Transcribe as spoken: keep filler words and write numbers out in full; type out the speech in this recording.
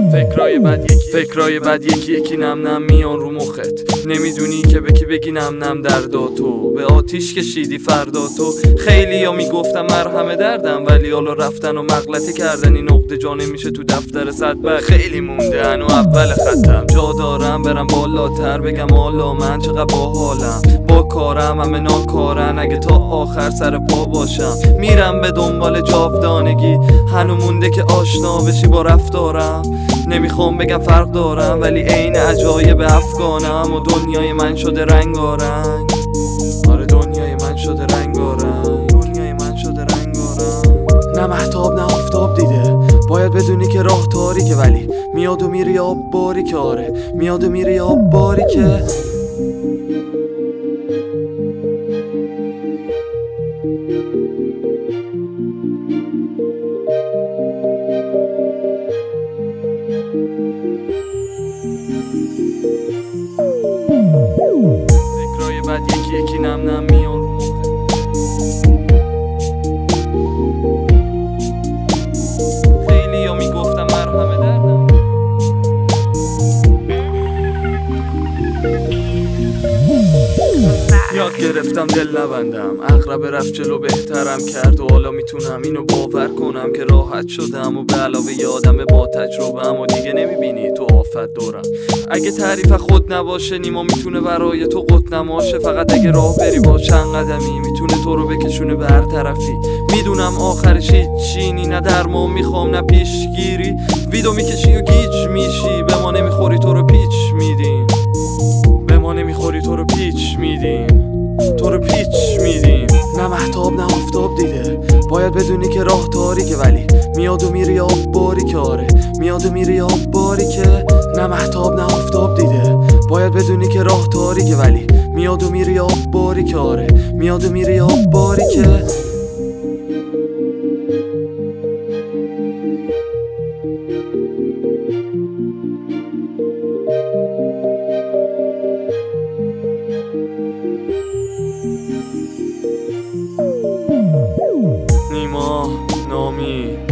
فکرای بد یکی فکرای بد یکی یکی نم نم میان رو مخت، نمیدونی که به کی بگی نم نم دردا تو. به آتیش کشیدی فردا تو. خیلی یا میگفتم مرهم دردم، ولی حالا رفتن و مغلطه کردن. این نقطه جا نمیشه تو دفتر صدبر. خیلی مونده هنو اول خطم، جا دارم برم بالاتر بگم حالا من چقدر باحالم. با کارم همه ناکارن، اگه تا آخر سر پا باشم میرم به دنبال جاودانگی. هنو مونده که آشنا بشی با رفتارم. نمیخوام بگم فرق دارم، ولی عین عجایب افغانم. و دنیای من شده رنگارنگ. آره دنیای من شده رنگارنگ. دنیای من شده رنگارنگ. نه مهتاب نه آفتاب دیده، باید بدونی که راه تاریکه، ولی میاد و میره یا باری که. آره میاد و میره یا باری که. فکرای بد یکی یکی نم نم میان رو مخت. خیلی یا میگفتم مرهم دردم. یاد گرفتم دل نبندم، اقرب رفت جلو بهترم کرد. و حالا میتونم اینو باور کنم که راحت شدم. و به علاوه یادم با تجربه ام و دیگه نمیبینی تو آفت دورم. اگه تعریف خود نباشه نیما میتونه برای تو قط نماشه. فقط اگه راه بری با چند قدمی میتونه تو رو بکشونه به هر طرفی. میدونم آخرش هیچی نه درمان میخوام نه پیشگیری. ویدو میکشی و گیج میشی، به ما نمیخوری تو رو پیچ میدیم. به ما نمیخوری تو رو پیچ میدیم. تو رو پیچ میدیم. نه مهتاب نه آفتاب دیده، باید بدونی که راه تاریکه، ولی میاد و میره یا باری که. آره میاد و میره یا باری که. نه مهتاب نه آفتاب دیده، باید بدونی که راه تاریکه، ولی میاد و میره یا باری که. آره میاد و میره یا باری که. نیما نامی